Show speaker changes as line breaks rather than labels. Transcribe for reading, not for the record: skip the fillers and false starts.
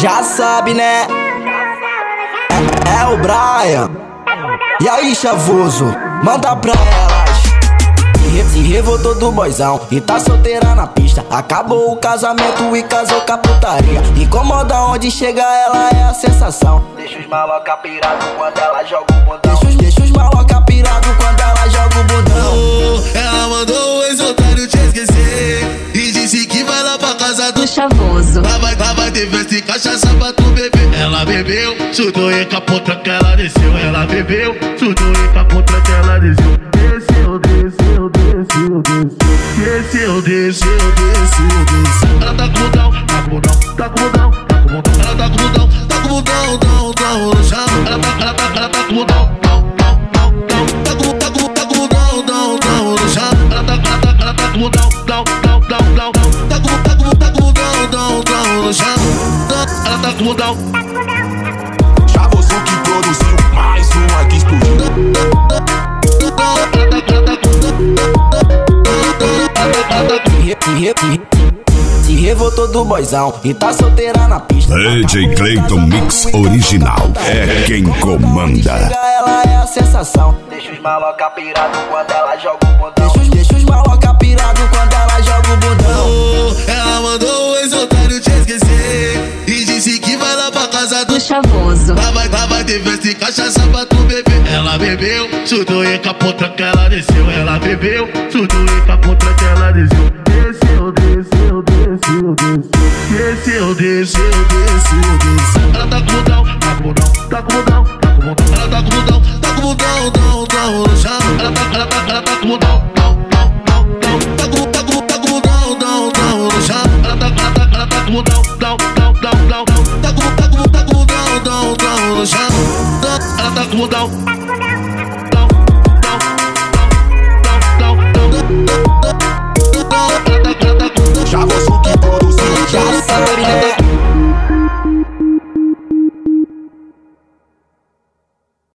Já sabe, né? É o Brian. E aí, chavoso, manda pra elas. Se revoltou do boizão e tá solteira na pista. Acabou o casamento e casou com a putaria. Incomoda onde chega, ela é a sensação. Deixa os maloca pirado quando ela joga o bundão. Deixa os maloca pirado quando ela joga o bundão.
Ela mandou o ex-otário te esquecer e disse que vai lá pra casa do
chavoso.
Lá vai ter festa e cachaça pra tu beber. Ela bebeu, chutou e capotou que ela desceu. Ela bebeu, chutou e capotou que ela desceu. Desceu, desceu, desceu, desceu. Desceu, desceu, desceu, desceu. Ela tá com o bundão, tá com o bundão, tá com o bundão, tá com o bundão. Ela tá com o bundão, tá com o bundão, dão no chão. Ela tá com o bundão, dão no chão. Ela tá com o bundão, dão no chão. Ela tá com o bundão.
Chavoso que produziu mais uma que explodiu.
Se revoltou do boizão e tá solteira na pista.
DJ Clayton Mix Original é quem comanda.
Ela é a sensação. Deixa os maloca pirado quando ela joga o bundão. Deixa os maloca pirado quando ela joga o bundão.
Ela mandou o ex-otário te esquecer e disse que vai lá pra casa do
chavoso.
Lá vai ter festa e cachaça pra tu beber. Ela bebeu, chutou e capotou que ela desceu. Ela bebeu, chutou e capotou que ela desceu. Desceu, desceu, desceu, desceu. Desceu, desceu, desceu, desceu. Ela tá com o bundão, tá com o bundão, tá com o bundão, tá com o bundão. Ela tá com o bundão, tá com o bundão, dão no chão. Ela tá com o bundão, tá com o bundão, dão no chão. Ela tá com o bundão, tá com o bundão, dão no chão. Ela tá com o bundão.
Chavoso que produziu.
Já sabe, né?